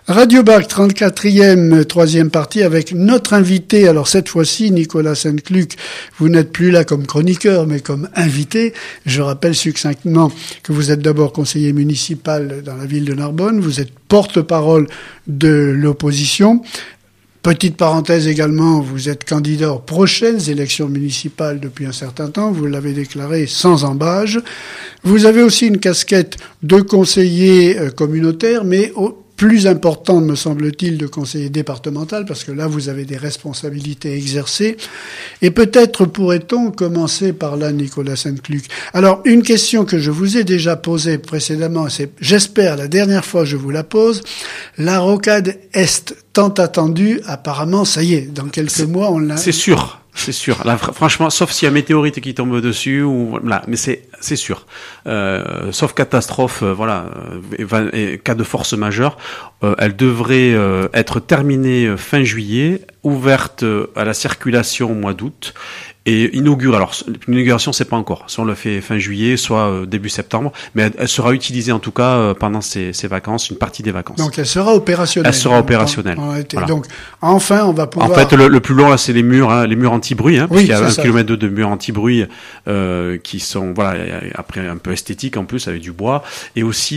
Radio Bac 34e, troisième partie avec notre invité. Alors cette fois-ci, Nicolas Sainte-Cluc, vous n'êtes plus là comme chroniqueur, mais comme invité. Je rappelle succinctement que vous êtes d'abord conseiller municipal dans la ville de Narbonne. Vous êtes porte-parole de l'opposition. Petite parenthèse également, vous êtes candidat aux prochaines élections municipales depuis un certain temps. Vous l'avez déclaré sans embâge. Vous avez aussi une casquette de conseiller communautaire, mais plus important, me semble-t-il, de conseiller départemental, parce que là, vous avez des responsabilités exercées. Et peut-être pourrait-on commencer par là, Nicolas Sainte-Cluc. Alors, une question que je vous ai déjà posée précédemment, c'est, j'espère, la dernière fois je vous la pose, la rocade Est, tant attendue, apparemment, ça y est, dans quelques mois, on l'a... C'est sûr. C'est sûr. Là, franchement, sauf s'il y a un météorite qui tombe dessus ou là, mais c'est sûr. Sauf catastrophe, et cas de force majeure, elle devrait être terminée fin juillet, ouverte à la circulation au mois d'août. Et inaugurée. Alors, l'inauguration, c'est pas encore. Soit on le fait fin juillet, soit début septembre. Mais elle sera utilisée, en tout cas, pendant ces vacances, une partie des vacances. Donc, elle sera opérationnelle. Elle sera opérationnelle. Voilà. Donc, enfin, on va pouvoir... En fait, le plus long, là, c'est les murs anti-bruit, oui, puisqu'il y a 1 kilomètre de murs anti-bruit, qui sont, après, un peu esthétiques, en plus, avec du bois. Et aussi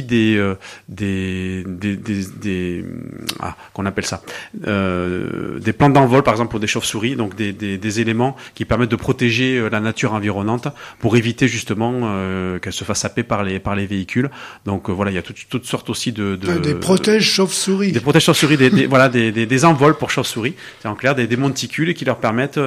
qu'on appelle ça, des plans d'envol, par exemple, pour des chauves-souris. Donc, des éléments qui permettent de protéger la nature environnante pour éviter justement qu'elle se fasse happer par les véhicules. Donc il y a toutes sortes aussi de des protèges chauves-souris. Des protèges chauves-souris, des envols pour chauves-souris. C'est en clair des monticules qui leur permettent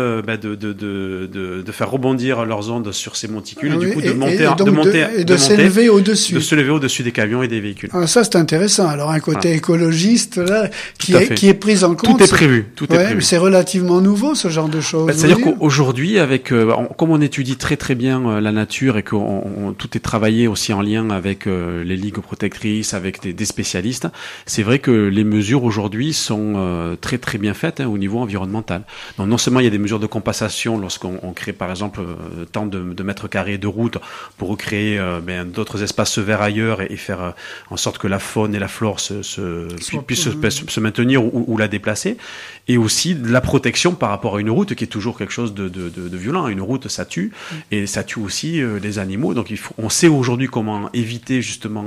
de faire rebondir leurs ondes sur ces monticules et du coup de s'élever au-dessus. De se lever au-dessus des camions et des véhicules. Ah, ça c'est intéressant. Alors un côté écologiste là qui est pris en compte. Tout est prévu. C'est relativement nouveau ce genre de choses. C'est-à-dire qu'aujourd'hui, comme on étudie très très bien la nature et que tout est travaillé aussi en lien avec les ligues protectrices, avec des spécialistes, c'est vrai que les mesures aujourd'hui sont très très bien faites au niveau environnemental. Donc non seulement il y a des mesures de compensation lorsqu'on crée par exemple tant de mètres carrés de route pour recréer d'autres espaces verts ailleurs et faire en sorte que la faune et la flore puissent se maintenir ou la déplacer, et aussi de la protection par rapport à une route qui est toujours quelque chose de violent. Une route, ça tue, et ça tue aussi les animaux. Donc on sait aujourd'hui comment éviter justement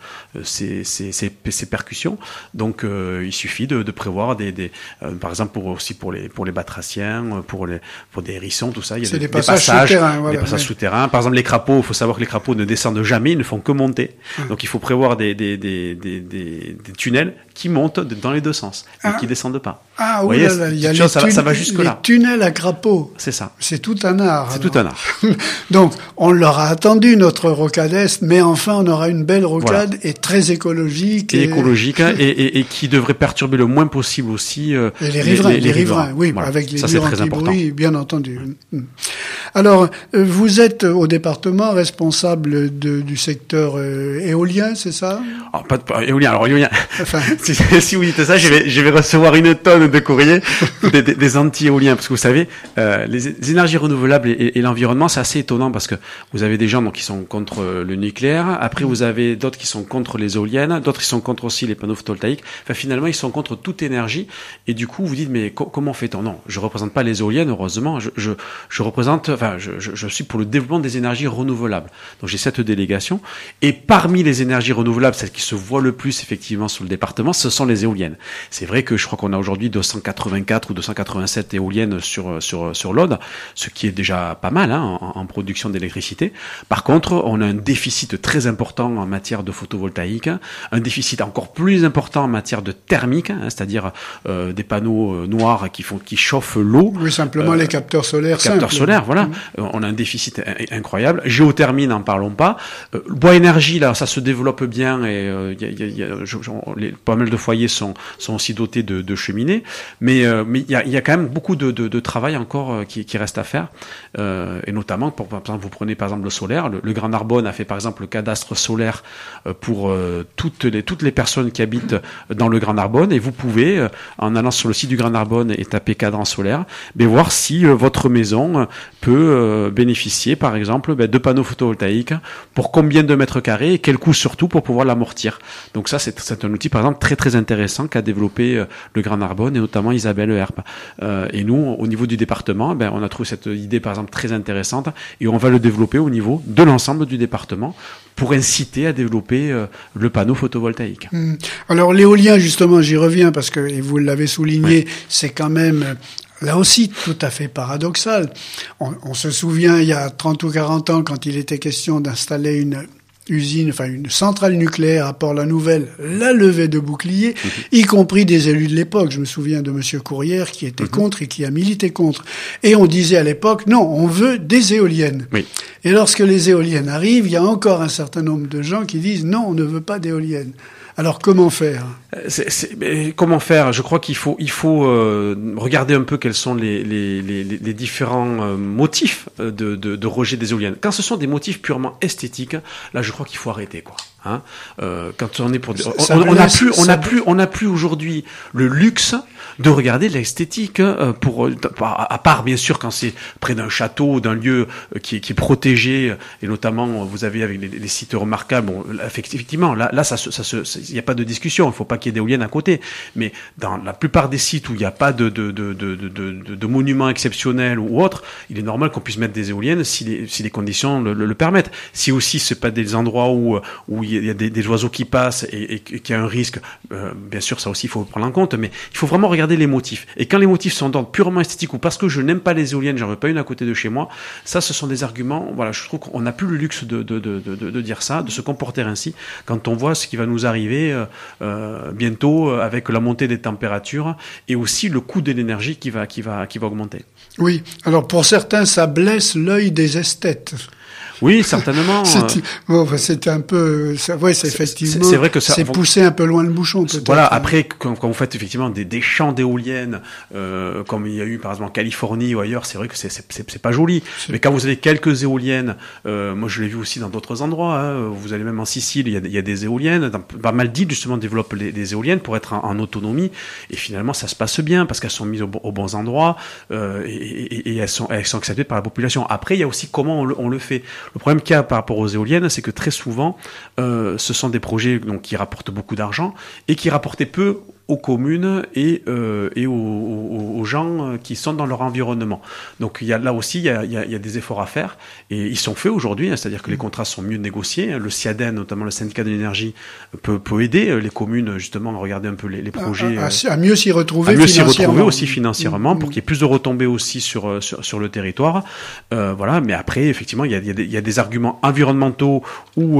ces percussions. Donc il suffit de prévoir par exemple pour les batraciens, pour des hérissons, tout ça. Il y a des passages souterrains. Des passages souterrains. Par exemple, les crapauds. Il faut savoir que les crapauds ne descendent jamais, ils ne font que monter. Donc il faut prévoir des tunnels qui montent dans les deux sens et qui descendent pas. Ah oui, il y a ça va jusque là. Les tunnels à crapauds. C'est ça. C'est tout un art. C'est tout un art. Donc, on l'aura attendu, notre rocade Est, mais enfin, on aura une belle rocade et très écologique. Et qui devrait perturber le moins possible aussi les riverains. Oui, avec les murs anti-bruit, bien entendu. Alors, vous êtes au département responsable du secteur éolien, c'est ça? Alors, pas éolien. Alors, éolien. Enfin. si vous dites ça, je vais recevoir une tonne de courriers des anti-éoliens, parce que vous savez, les énergies renouvelables et l'environnement, c'est assez étonnant parce que vous avez des gens qui sont contre le nucléaire, après vous avez d'autres qui sont contre les éoliennes, d'autres qui sont contre aussi les panneaux photovoltaïques. Enfin, finalement, ils sont contre toute énergie, et du coup, vous dites, mais comment fait-on? Non, je représente pas les éoliennes, heureusement, je suis pour le développement des énergies renouvelables. Donc j'ai cette délégation, et parmi les énergies renouvelables, celles qui se voient le plus effectivement sur le département, ce sont les éoliennes. C'est vrai que je crois qu'on a aujourd'hui 284 ou 287 éoliennes sur l'Aude, ce qui est déjà pas mal en production d'électricité. Par contre, on a un déficit très important en matière de photovoltaïque, un déficit encore plus important en matière de thermique, c'est-à-dire des panneaux noirs qui chauffent l'eau. Oui, simplement les capteurs solaires. Voilà. On a un déficit incroyable. Géothermie, n'en parlons pas. Bois énergie, là, ça se développe bien, et pas mal de foyers sont aussi dotés de cheminées, mais il y a quand même beaucoup de travail encore qui reste reste à faire, et notamment, par exemple, vous prenez par exemple le solaire, le Grand Narbonne a fait par exemple le cadastre solaire pour toutes les personnes qui habitent dans le Grand Narbonne, et vous pouvez, en allant sur le site du Grand Narbonne et taper cadran solaire, voir si votre maison peut bénéficier par exemple de panneaux photovoltaïques, pour combien de mètres carrés et quel coût surtout pour pouvoir l'amortir. Donc ça, c'est un outil par exemple très très intéressant qu'a développé le Grand Narbonne et notamment Isabelle Herpe. Et nous, au niveau du département, on a trouvé cette idée par exemple très intéressante, et on va le développer au niveau de l'ensemble du département pour inciter à développer le panneau photovoltaïque. Alors l'éolien, justement, j'y reviens parce que, et vous l'avez souligné, c'est quand même là aussi tout à fait paradoxal. On se souvient, il y a 30 ou 40 ans, quand il était question d'installer une centrale nucléaire à Port-la-Nouvelle, la levée de boucliers, y compris des élus de l'époque. Je me souviens de Monsieur Courrière qui était contre et qui a milité contre. Et on disait à l'époque, non, on veut des éoliennes. Oui. Et lorsque les éoliennes arrivent, il y a encore un certain nombre de gens qui disent, non, on ne veut pas d'éoliennes. Alors comment faire ? Comment faire ? Je crois qu'il faut regarder un peu quels sont les différents motifs de rejet des éoliennes. Quand ce sont des motifs purement esthétiques, là je crois qu'il faut arrêter quoi. Quand on est pour on n'a plus aujourd'hui le luxe de regarder l'esthétique à part bien sûr quand c'est près d'un château ou d'un lieu qui est protégé, et notamment vous avez avec les sites remarquables. Bon, effectivement là il n'y a pas de discussion, il faut pas qu'il y ait d'éoliennes à côté, mais dans la plupart des sites où il n'y a pas de monuments exceptionnels ou autres, il est normal qu'on puisse mettre des éoliennes si les conditions le permettent. Si aussi c'est pas des endroits où il y a des oiseaux qui passent et qu'il y a un risque, bien sûr ça aussi il faut le prendre en compte, mais il faut vraiment regarder les motifs. Et quand les motifs sont d'ordre purement esthétique ou parce que je n'aime pas les éoliennes, j'en veux pas une à côté de chez moi, ça ce sont des arguments, voilà, je trouve qu'on n'a plus le luxe de dire ça, de se comporter ainsi, quand on voit ce qui va nous arriver bientôt avec la montée des températures et aussi le coût de l'énergie qui va augmenter. Oui, alors pour certains ça blesse l'œil des esthètes. Oui, certainement. C'est un peu, c'est effectivement. C'est vrai que ça. C'est pousser un peu loin le bouchon, peut-être. Voilà. Après, quand vous faites effectivement des champs d'éoliennes, comme il y a eu par exemple en Californie ou ailleurs, c'est vrai que c'est pas joli. Mais quand vous avez quelques éoliennes, moi je l'ai vu aussi dans d'autres endroits. Vous allez même en Sicile, il y a des éoliennes. Dans pas mal d'îles justement développent des éoliennes pour être en autonomie. Et finalement, ça se passe bien parce qu'elles sont mises aux bons endroits et elles sont acceptées par la population. Après, il y a aussi comment on le fait. Le problème qu'il y a par rapport aux éoliennes, c'est que très souvent, ce sont des projets donc qui rapportent beaucoup d'argent et qui rapportaient peu aux communes et aux gens qui sont dans leur environnement. Donc il y a des efforts à faire et ils sont faits aujourd'hui, c'est-à-dire que les contrats sont mieux négociés. Le SIADEN, notamment le syndicat de l'énergie, peut aider les communes justement à regarder un peu les projets, à mieux s'y retrouver, aussi financièrement pour qu'il y ait plus de retombées aussi sur le territoire. Voilà, mais après effectivement il y a des arguments environnementaux ou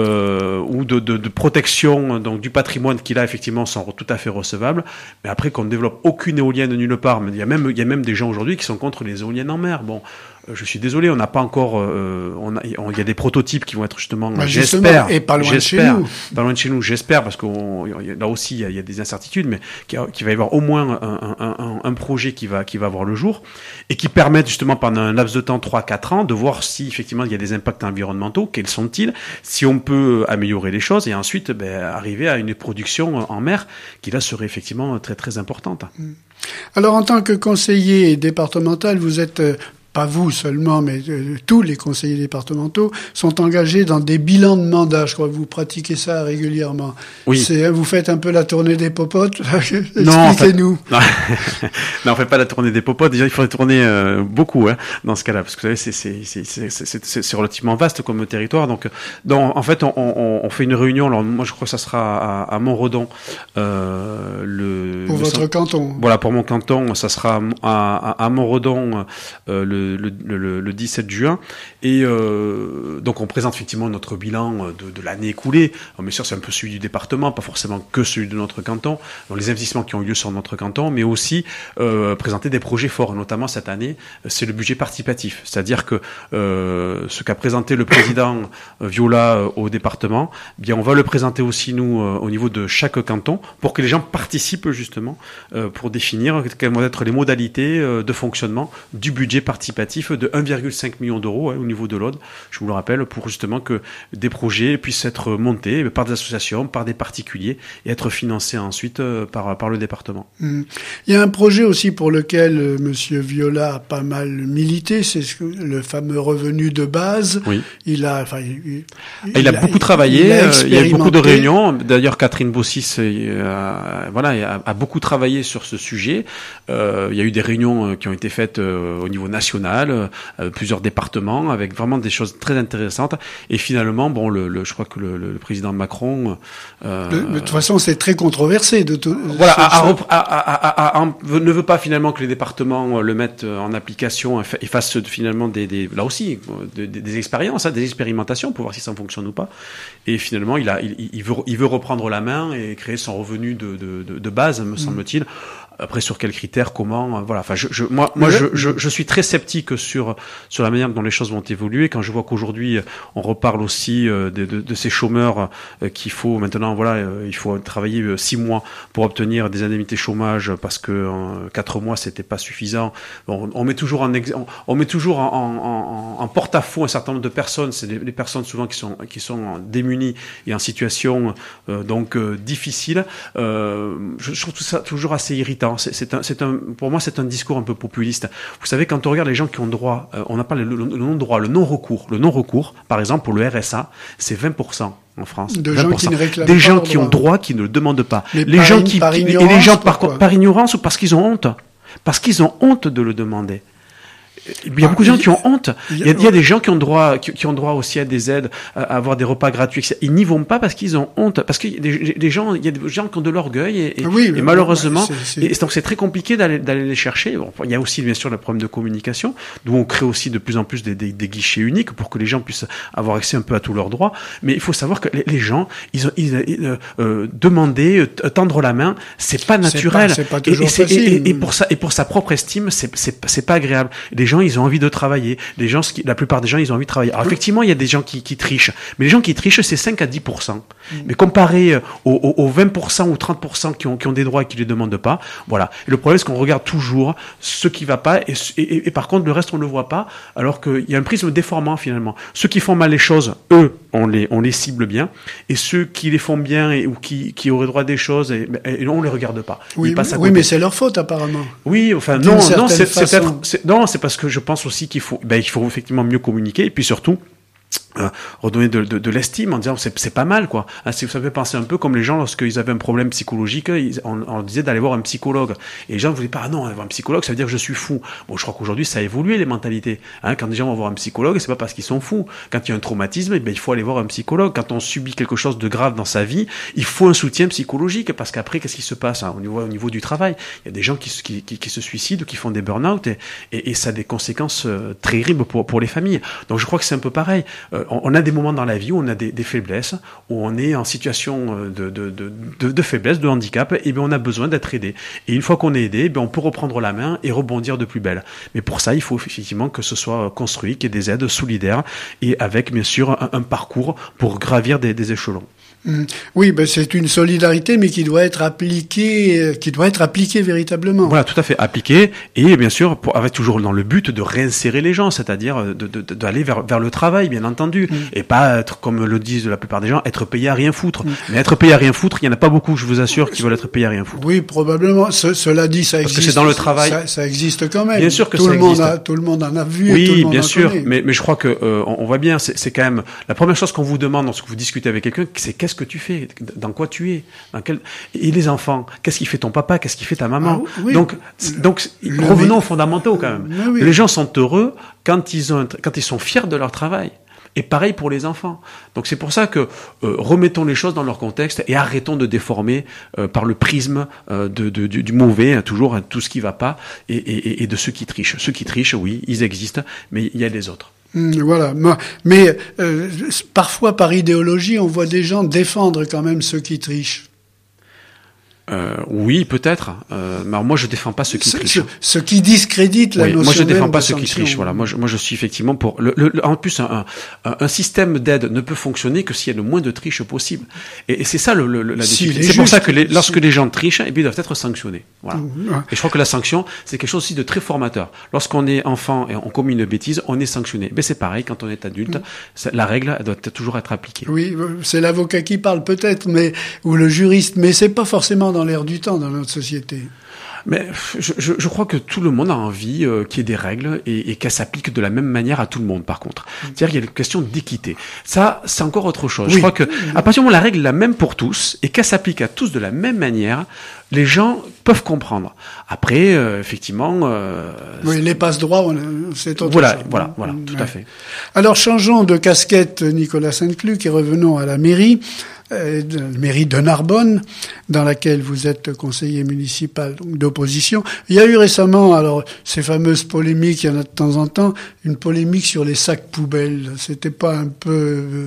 de protection donc du patrimoine qui là effectivement sont tout à fait recevables, mais après qu'on ne développe aucune éolienne nulle part, mais il y a même des gens aujourd'hui qui sont contre les éoliennes en mer. Bon, je suis désolé, on n'a pas encore, il y a des prototypes qui vont être justement, j'espère, et pas loin de chez nous. Pas loin de chez nous, j'espère, parce que là aussi il y a des incertitudes, mais qu'il va y avoir au moins un projet qui va avoir le jour et qui permette justement pendant un laps de temps 3-4 ans de voir si effectivement il y a des impacts environnementaux, quels sont-ils, si on peut améliorer les choses et ensuite arriver à une production en mer qui là serait effectivement très très importante. Alors en tant que conseiller départemental, vous êtes pas vous seulement, mais tous les conseillers départementaux sont engagés dans des bilans de mandat. Je crois que vous pratiquez ça régulièrement. Oui. Vous faites un peu la tournée des popotes. Expliquez-nous. Non, on fait pas la tournée des popotes. Déjà, il faudrait tourner beaucoup dans ce cas-là, parce que vous savez, c'est relativement vaste comme territoire. Donc en fait, on fait une réunion. Alors moi, je crois que ça sera à Montredon. Pour votre canton. Voilà, pour mon canton, ça sera à Montredon le 17 juin et donc on présente effectivement notre bilan de l'année écoulée. Alors, bien sûr c'est un peu celui du département, pas forcément que celui de notre canton, donc les investissements qui ont eu lieu sur notre canton, mais aussi présenter des projets forts, notamment cette année c'est le budget participatif, c'est-à-dire que ce qu'a présenté le président Viola au département, bien on va le présenter aussi nous au niveau de chaque canton pour que les gens participent justement exactement, pour définir quelles vont être les modalités de fonctionnement du budget participatif de 1,5 million d'euros au niveau de l'Aude, je vous le rappelle, pour justement que des projets puissent être montés par des associations, par des particuliers et être financés ensuite par le département. Il y a un projet aussi pour lequel Monsieur Viola a pas mal milité, c'est le fameux revenu de base. Oui. Il a beaucoup travaillé, il y a eu beaucoup de réunions. D'ailleurs, Catherine Bossis a beaucoup travaillé sur ce sujet. Il y a eu des réunions qui ont été faites au niveau national, plusieurs départements, avec vraiment des choses très intéressantes. Et finalement, je crois que le président Macron... de toute façon, c'est très controversé. Ne veut pas finalement que les départements le mettent en application et fassent finalement là aussi des expériences, des expérimentations pour voir si ça fonctionne ou pas. Et finalement, il veut reprendre la main et créer son revenu de base, me semble-t-il. Après, sur quels critères, comment, voilà. Enfin, je suis très sceptique sur la manière dont les choses vont évoluer. Quand je vois qu'aujourd'hui, on reparle aussi de ces chômeurs qu'il faut maintenant, il faut travailler 6 mois pour obtenir des indemnités chômage parce que 4 mois c'était pas suffisant. On met toujours en porte-à-faux un certain nombre de personnes. C'est des personnes souvent qui sont démunies et en situation difficile. Je trouve tout ça toujours assez irritant. Pour moi, c'est un discours un peu populiste. Vous savez, quand on regarde les gens qui ont droit, on n'a pas le non-droit, le non-recours, par exemple, pour le RSA, c'est 20%. En France, de gens qui ne réclament des gens qui ont droit, qui ne le demandent pas. Mais les gens qui par ignorance, et les gens par ignorance ou parce qu'ils ont honte de le demander. Il y a beaucoup de gens qui ont honte. Il y a des gens qui ont droit aussi à des aides, à avoir des repas gratuits. Ils n'y vont pas parce qu'ils ont honte, parce qu'il y a des gens qui ont de l'orgueil et malheureusement, et donc c'est très compliqué d'aller les chercher. Bon, il y a aussi bien sûr le problème de communication, d'où on crée aussi de plus en plus des guichets uniques pour que les gens puissent avoir accès un peu à tous leurs droits. Mais il faut savoir que les gens, demander, tendre la main, c'est pas naturel. C'est pas toujours facile. Et pour sa propre estime, c'est pas agréable. Les gens, ils ont envie de travailler. La plupart des gens, ils ont envie de travailler. Alors, effectivement, il y a des gens qui trichent. Mais les gens qui trichent, c'est 5 à 10%. Mais comparé aux 20% ou 30% qui ont des droits et qui les demandent pas, voilà. Et le problème, c'est qu'on regarde toujours ce qui va pas et par contre, le reste, on le voit pas, alors qu'il y a un prisme déformant, finalement. Ceux qui font mal les choses, eux, on les cible bien. Et ceux qui les font bien ou qui auraient droit à des choses, et on les regarde pas. Oui, mais c'est leur faute, apparemment. Oui, enfin, c'est parce que je pense aussi qu'il faut effectivement mieux communiquer et puis surtout redonner de l'estime en disant c'est pas mal quoi. Ça fait penser un peu comme les gens lorsqu'ils avaient un problème psychologique, on leur disait d'aller voir un psychologue et les gens ne voulaient pas non, aller voir un psychologue ça veut dire que je suis fou. Bon, je crois qu'aujourd'hui ça a évolué les mentalités. Quand les gens vont voir un psychologue, c'est pas parce qu'ils sont fous. Quand il y a un traumatisme, il faut aller voir un psychologue. Quand on subit quelque chose de grave dans sa vie, il faut un soutien psychologique parce qu'après qu'est-ce qui se passe au niveau du travail? Il y a des gens qui se suicident, qui font des burn-out et ça a des conséquences très terribles pour les familles. Donc je crois que c'est un peu pareil. On a des moments dans la vie où on a des faiblesses, où on est en situation de faiblesse, de handicap, et bien on a besoin d'être aidé. Et une fois qu'on est aidé, on peut reprendre la main et rebondir de plus belle. Mais pour ça, il faut effectivement que ce soit construit, qu'il y ait des aides solidaires et avec bien sûr un parcours pour gravir des échelons. Oui, c'est une solidarité, mais qui doit être appliquée véritablement. Voilà, tout à fait, appliquée, et bien sûr, avec toujours dans le but de réinsérer les gens, c'est-à-dire d'aller vers le travail, bien entendu, et pas être, comme le disent la plupart des gens, être payé à rien foutre. Mais être payé à rien foutre, il y en a pas beaucoup, je vous assure, qui veulent être payés à rien foutre. Oui, probablement. Cela dit, ça existe. Parce que c'est dans le travail. Ça existe quand même. Bien sûr que ça existe. Tout le monde en a vu. Oui, et tout le monde bien en sûr. connaît. Mais je crois que on voit bien. C'est quand même la première chose qu'on vous demande lorsque vous discutez avec quelqu'un, c'est qu'est-ce que tu fais, dans quoi tu es, et les enfants, qu'est-ce qui fait ton papa, qu'est-ce qui fait ta maman. Oui. Donc revenons aux fondamentaux quand même. Oui. Les gens sont heureux quand ils sont fiers de leur travail. Et pareil pour les enfants. Donc c'est pour ça que remettons les choses dans leur contexte et arrêtons de déformer par le prisme du mauvais, toujours tout ce qui va pas, et de ceux qui trichent. Ceux qui trichent, oui, ils existent, mais il y a les autres. Voilà, mais parfois par idéologie, on voit des gens défendre quand même ceux qui trichent. Oui, peut-être. moi, je défends pas ceux qui trichent. Ce qui discrédite la notion. Moi, je défends même pas de ceux qui sanction. trichent. Voilà. Moi, je suis effectivement pour. En plus, un système d'aide ne peut fonctionner que s'il y a le moins de triche possible. Et c'est ça la difficulté. C'est pour ça que lorsque les gens trichent, eh bien, ils doivent être sanctionnés. Voilà. Et je crois que la sanction, c'est quelque chose aussi de très formateur. Lorsqu'on est enfant et on commet une bêtise, on est sanctionné. Ben, c'est pareil quand on est adulte. La règle, elle doit toujours être appliquée. Oui, c'est l'avocat qui parle peut-être, ou le juriste, mais c'est pas forcément dans l'air du temps dans notre société. Mais je crois que tout le monde a envie qu'il y ait des règles et qu'elles s'appliquent de la même manière à tout le monde, par contre. C'est-à-dire qu'il y a une question d'équité. Ça, c'est encore autre chose. Oui. Je crois que à partir du moment où la règle est la même pour tous et qu'elle s'applique à tous de la même manière, les gens peuvent comprendre. Après, effectivement... oui, les passe-droits, c'est autre voilà, chose. Voilà, tout à fait. Alors, changeons de casquette, Nicolas Sainte-Cluc, et revenons à la mairie de Narbonne, dans laquelle vous êtes conseiller municipal donc d'opposition. Il y a eu récemment, alors ces fameuses polémiques, il y en a de temps en temps, une polémique sur les sacs poubelles. C'était pas un peu,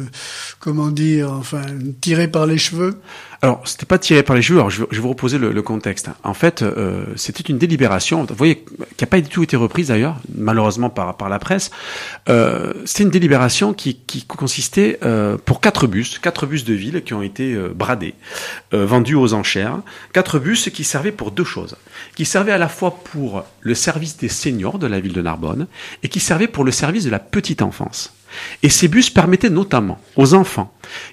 tiré par les cheveux? Alors, c'était pas tiré par les cheveux. Alors, je vais vous reposer le contexte. En fait, c'était une délibération, vous voyez, qui n'a pas du tout été reprise d'ailleurs, malheureusement par la presse. C'était une délibération qui consistait pour 4 bus de ville qui ont été bradés, vendus aux enchères. 4 bus qui servaient pour 2 choses. Qui servaient à la fois pour le service des seniors de la ville de Narbonne et qui servaient pour le service de la petite enfance. Et ces bus permettaient notamment aux enfants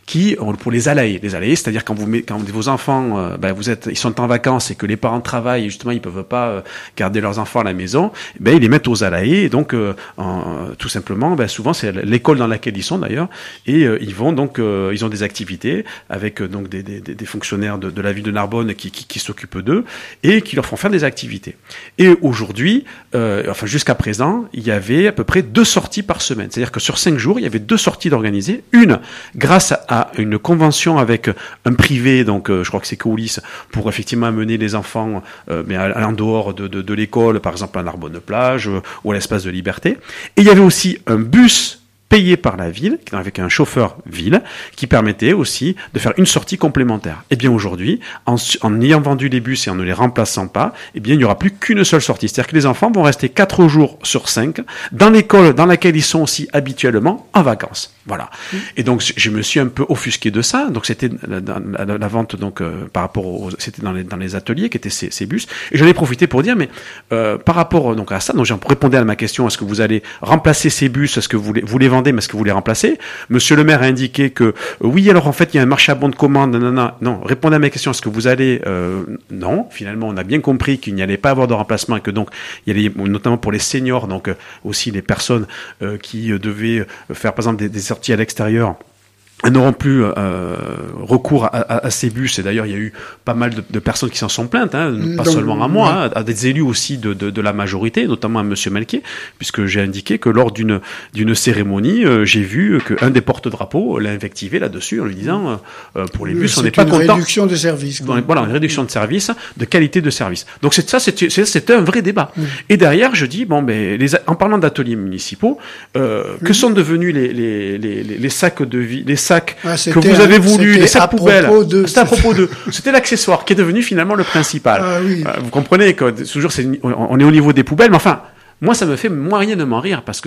pour les alayés, c'est-à-dire quand vos enfants, ils sont en vacances et que les parents travaillent et justement ils peuvent pas garder leurs enfants à la maison, ils les mettent aux alayés et donc tout simplement, souvent c'est l'école dans laquelle ils sont d'ailleurs et ils vont donc ils ont des activités avec donc des fonctionnaires de la ville de Narbonne qui s'occupent d'eux et qui leur font faire des activités. Et aujourd'hui, jusqu'à présent, il y avait à peu près 2 sorties par semaine, c'est-à-dire que sur 5 jours, il y avait 2 sorties d'organisées. Une, grâce à une convention avec un privé, donc je crois que c'est Colis, pour effectivement amener les enfants en dehors de l'école, par exemple à Narbonne-Plage ou à l'Espace de Liberté. Et il y avait aussi un bus payé par la ville, avec un chauffeur ville, qui permettait aussi de faire une sortie complémentaire. Et bien aujourd'hui, en ayant vendu les bus et en ne les remplaçant pas, il n'y aura plus qu'une seule sortie. C'est-à-dire que les enfants vont rester 4 jours sur 5 dans l'école dans laquelle ils sont aussi habituellement en vacances. Voilà. Et donc je me suis un peu offusqué de ça. Donc c'était la vente par rapport c'était dans les ateliers qui étaient ces bus. Et j'en ai profité pour dire par rapport donc à ça, donc j'ai répondu à ma question, est-ce que vous allez remplacer ces bus, est-ce que vous les vendez, mais est-ce que vous les remplacez? Monsieur le maire a indiqué que oui, alors en fait il y a un marché à bon de commande, non, répondez à ma question, est-ce que vous allez non, finalement on a bien compris qu'il n'y allait pas avoir de remplacement et que donc il y allait notamment pour les seniors, donc aussi les personnes qui devaient faire par exemple des sorties à l'extérieur, n'auront plus recours à ces bus. Et d'ailleurs, il y a eu pas mal de personnes qui s'en sont plaintes, pas seulement à moi, à des élus aussi de la majorité, notamment à Monsieur Melquier, puisque j'ai indiqué que lors d'une cérémonie, j'ai vu qu'un des porte-drapeaux l'a invectivé là-dessus en lui disant pour les bus, on n'est pas content. C'est une réduction de service. Voilà, une réduction de service, de qualité de service. Donc c'était un vrai débat. Et derrière, je dis en parlant d'ateliers municipaux, que sont devenus les sacs de vie, les sacs que vous avez voulu, les sacs poubelles. C'était à propos d'eux. C'était l'accessoire qui est devenu finalement le principal. Ah, oui. Vous comprenez que toujours on est au niveau des poubelles, mais enfin, moi ça me fait moyennement rire parce que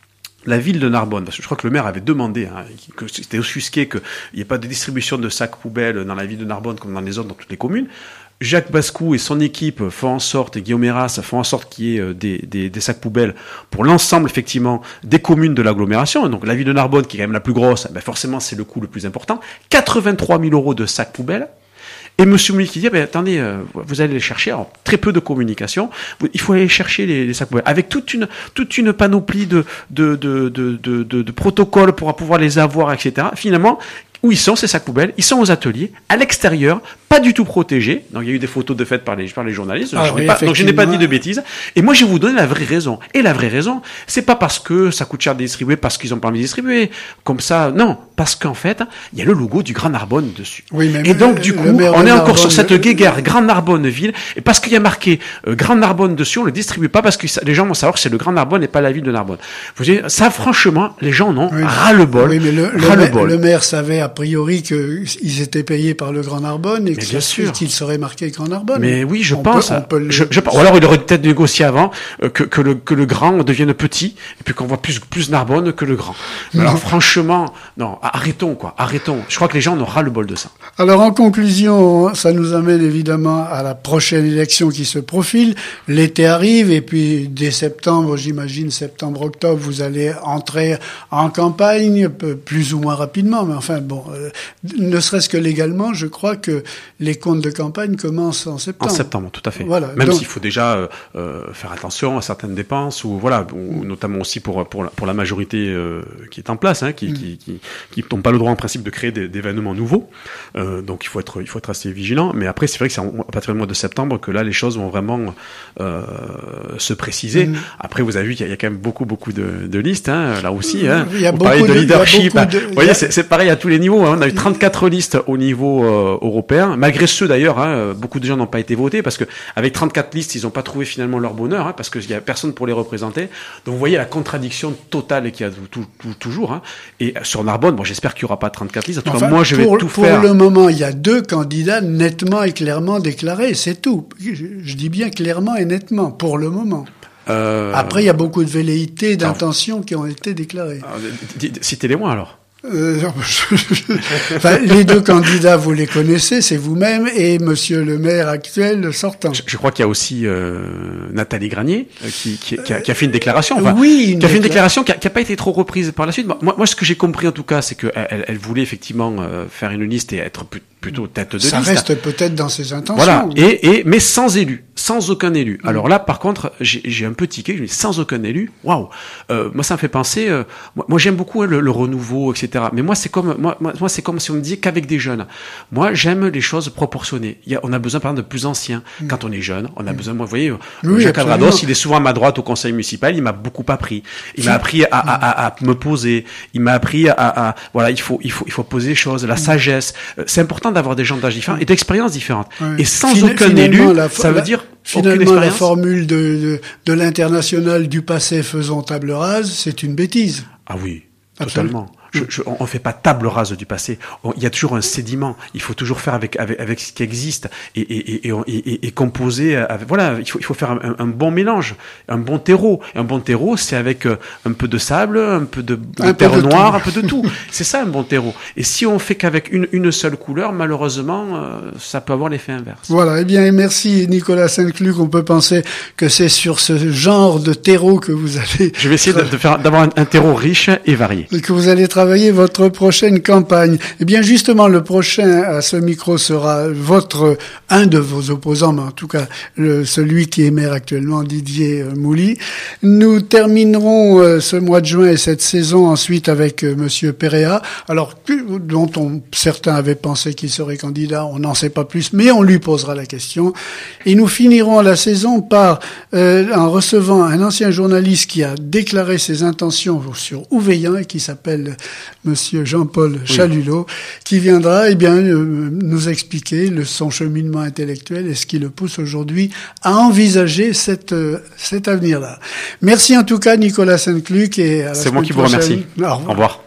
la ville de Narbonne, parce que je crois que le maire avait demandé, que c'était offusqué qu'il n'y ait pas de distribution de sacs poubelles dans la ville de Narbonne comme dans les autres, dans toutes les communes. Jacques Bascou et son équipe font en sorte, et Guillaume Héras font en sorte qu'il y ait des sacs poubelles pour l'ensemble, effectivement, des communes de l'agglomération. Donc, la ville de Narbonne, qui est quand même la plus grosse, forcément, c'est le coût le plus important. 83 000 € de sacs poubelles. Et monsieur Mouli qui dit, attendez, vous allez les chercher. Alors, très peu de communication. Il faut aller chercher les sacs poubelles. Avec toute une panoplie de protocoles pour pouvoir les avoir, etc. Finalement, où ils sont, ces sacs poubelles? Ils sont aux ateliers, à l'extérieur, pas du tout protégés. Donc, il y a eu des photos de fait par les journalistes. Donc, je n'ai pas dit de bêtises. Et moi, je vais vous donner la vraie raison. Et la vraie raison, c'est pas parce que ça coûte cher de distribuer, parce qu'ils ont pas envie de distribuer. Comme ça, non. Parce qu'en fait, il y a le logo du Grand Narbonne dessus. Oui, mais et donc, du coup, on est encore sur cette guéguerre Grand Narbonne ville. Et parce qu'il y a marqué Grand Narbonne dessus, on le distribue pas parce que les gens vont savoir que c'est le Grand Narbonne et pas la ville de Narbonne. Vous voyez, ça, franchement, les gens en ont ras-le-bol. Oui, mais le maire savait a priori qu'ils étaient payés par le Grand Narbonne et bien sûr qu'il serait marqué Grand Narbonne. Mais oui, je pense. Ou alors il aurait peut-être négocié avant que le grand devienne petit et puis qu'on voit plus Narbonne que le grand. Alors franchement, non, arrêtons. Je crois que les gens en aura le bol de ça. Alors en conclusion, ça nous amène évidemment à la prochaine élection qui se profile. L'été arrive et puis dès septembre, j'imagine septembre-octobre, vous allez entrer en campagne, plus ou moins rapidement, mais enfin bon, ne serait-ce que légalement, je crois que les comptes de campagne commencent en septembre. En septembre, tout à fait. Voilà. Même s'il faut déjà faire attention à certaines dépenses, ou voilà, notamment aussi pour la majorité qui est en place, hein, qui tombe pas le droit en principe de créer d'événements nouveaux. Donc il faut être assez vigilant. Mais après, c'est vrai que c'est à partir du mois de septembre que là les choses vont vraiment se préciser. Après, vous avez vu qu'il y a quand même beaucoup de listes, hein, là aussi. Hein. Il y a beaucoup de leadership. Vous voyez, c'est pareil à tous les niveaux. Hein. On a eu 34 listes au niveau européen, malgré ceux d'ailleurs. Hein, beaucoup de gens n'ont pas été votés parce que avec 34 listes, ils n'ont pas trouvé finalement leur bonheur, hein, parce qu'il y a personne pour les représenter. Donc vous voyez la contradiction totale qu'il y a toujours. Hein. Et sur Narbonne, bon, j'espère qu'il n'y aura pas 34 listes. En tout cas, moi, je vais tout faire. Pour le moment, il y a 2 candidats nettement et clairement déclarés, c'est tout. Je dis bien clairement et nettement, pour le moment. Après, il y a beaucoup de velléités, d'intentions qui ont été déclarées. Citez-les-moi alors. Enfin, les 2 candidats, vous les connaissez, c'est vous-même et Monsieur le maire actuel sortant. Je crois qu'il y a aussi Nathalie Granier qui a fait une déclaration. Enfin, oui, qui a fait une déclaration qui a pas été trop reprise par la suite. Moi, ce que j'ai compris en tout cas, c'est qu'elle voulait effectivement faire une liste et être plutôt tête de liste. Ça reste peut-être dans ses intentions. Voilà. Mais sans élu, sans aucun élu. Alors là, par contre, j'ai un peu tiqué. Je me dis sans aucun élu. Waouh. Moi, ça me fait penser. Moi, j'aime beaucoup le renouveau, etc. Mais moi, c'est comme si on me disait qu'avec des jeunes. Moi, j'aime les choses proportionnées. On a besoin, par exemple, de plus anciens. Quand on est jeune, on a besoin. Moi, vous voyez, Jacques Adrados, il est souvent à ma droite au conseil municipal. Il m'a beaucoup appris. Il m'a appris à me poser. Il m'a appris voilà, il faut poser les choses, la sagesse. C'est important d'avoir des gens d'âge différents et d'expériences différentes. Ouais. Et sans aucun élu, ça veut dire finalement la formule de l'international du passé faisant table rase, c'est une bêtise. Ah oui, totalement. On fait pas table rase du passé. Il y a toujours un sédiment. Il faut toujours faire avec ce qui existe et composer. Voilà, il faut faire un bon mélange, un bon terreau. Et un bon terreau, c'est avec un peu de sable, un peu de terre noire, un peu de tout. C'est ça un bon terreau. Et si on fait qu'avec une seule couleur, malheureusement, ça peut avoir l'effet inverse. Voilà. Eh bien, merci Nicolas Sainte-Cluc. On peut penser que c'est sur ce genre de terreau que vous allez. Je vais essayer d'avoir un terreau riche et varié. Et que vous allez travailler votre prochaine campagne. Eh bien, justement, le prochain à ce micro sera un de vos opposants, mais en tout cas, celui qui est maire actuellement, Didier Mouly. Nous terminerons ce mois de juin et cette saison ensuite avec Monsieur Péréa, alors, dont certains avaient pensé qu'il serait candidat, on n'en sait pas plus, mais on lui posera la question. Et nous finirons la saison en recevant un ancien journaliste qui a déclaré ses intentions sur Ouveillan et qui s'appelle Monsieur Jean-Paul Chalulot, qui viendra nous expliquer son cheminement intellectuel et ce qui le pousse aujourd'hui à envisager cet avenir-là. Merci en tout cas Nicolas Sainte-Cluc et à la C'est moi qui vous remercie. Au revoir.